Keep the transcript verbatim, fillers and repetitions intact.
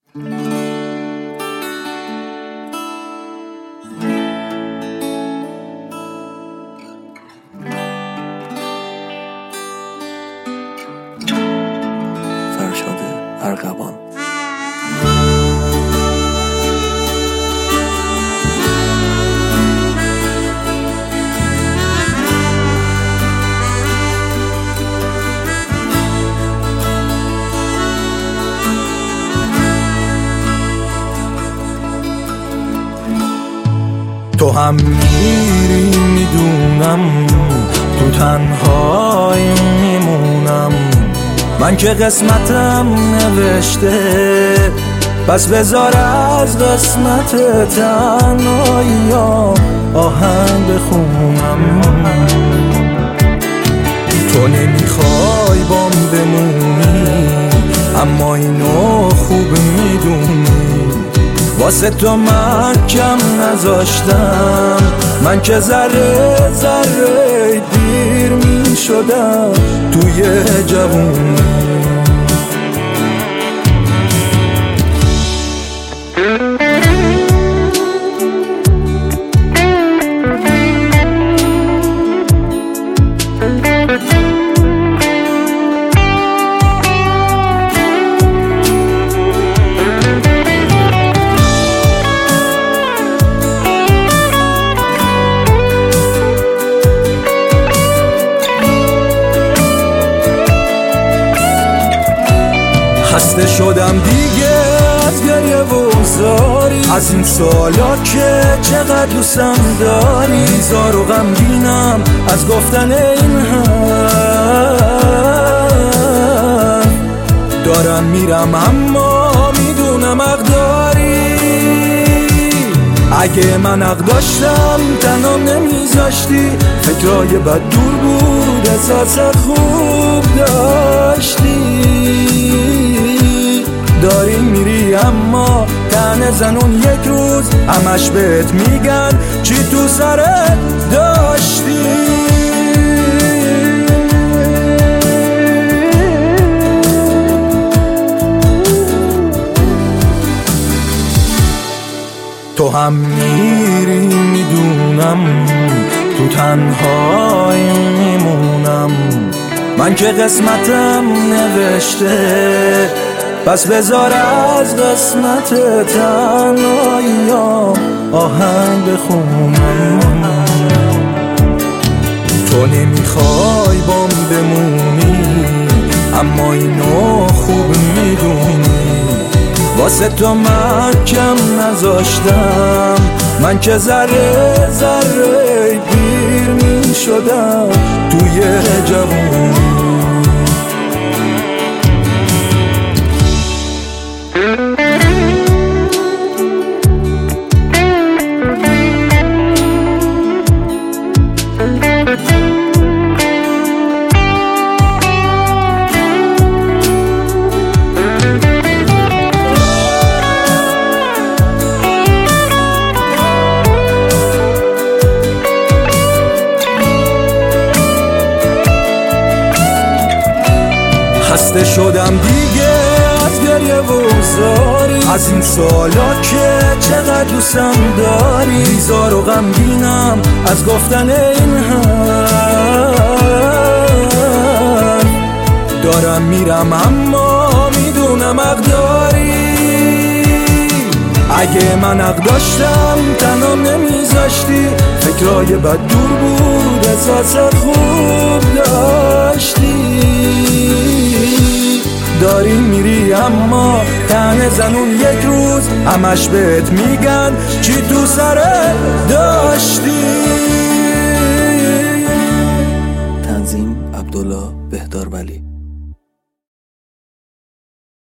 فرشاد ارغوان. تو هم میری میدونم، تو تنهایی میمونم، من که قسمتم نوشته، بس بذار از قسمت تنهایی آهنگ بخونم. تو نمیخوای بام بمونی، اما اینو خوب میدونی، واسه تو من کم نذاشتم، من که ذره ذره دیر می شدم توی جوونی. خسته شدم دیگه از گریه و زاری، از این سالا که چقدر دوستم داری، بیزار و غمگینم از گفتن این حرف، دارم میرم اما میدونم حق داری. اگه من حق داشتم تنها نمیذاشتی، فکرای بد دور بود احساس خوب داشتی. داری میری اما تن زنون یک روز همش بهت میگن چی تو سرت داشتی. تو هم میری میدونم، تو تنهایی میمونم، من که قسمتم نوشته، بس بذار از قسمت تنهایی آهنگ بخونم. تو نمیخوای بام بمونی، اما اینو خوب میدونی، واسه تو من کم نذاشتم، من که ذره ذره دیر می شدم توی جوونی. خسته شدم دیگه از گریه و زاری، از این سالا که چقدر دوستم داری، بیزار و غمگینم از گفتن این حرف، دارم میرم اما میدونم حق داری. اگه من حق داشتم تنها نمیذاشتی، فکرای بد دور بود احساس خوب داشتی. داری میری اما تن زنون یک روز همش بهت میگن چی تو سرت داشتی.